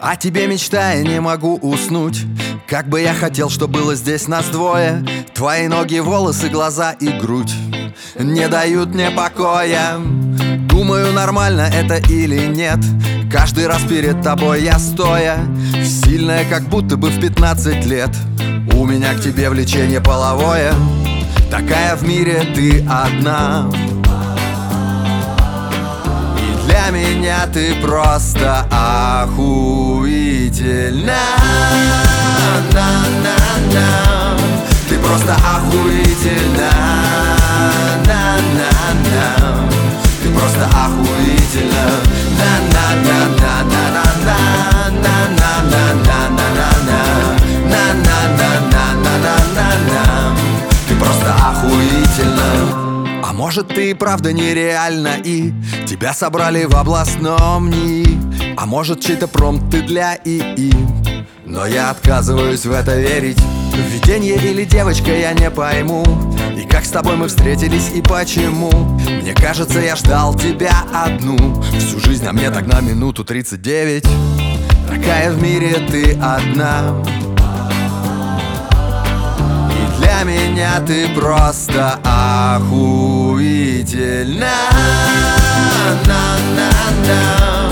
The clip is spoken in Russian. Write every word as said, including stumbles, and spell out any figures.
О тебе мечтая не могу уснуть. Как бы я хотел, что было здесь нас двое. Твои ноги, волосы, глаза и грудь не дают мне покоя. Думаю, нормально это или нет. Каждый раз перед тобой я стоя, сильная, как будто бы в пятнадцать лет. У меня к тебе влечение половое. Такая в мире ты одна. И для меня ты просто охуительна. На-на-на. Ты просто охуительна. На-на-на. Ты просто охуительна. На-на-на-на-на-на-на. На-на-на-на-на-на-на. На-на-на-на-на-на-на. Ты просто охуительна. А может, ты и правда нереальна, и тебя собрали в областном НИИ. А может, чей-то промпт ты для ИИ. Но я отказываюсь в это верить. Видение или девочка, я не пойму. И как с тобой мы встретились и почему. Мне кажется, я ждал тебя одну всю жизнь, а мне так на минуту тридцать девять. Такая в мире ты одна. И для меня ты просто охуительна. На-на-на.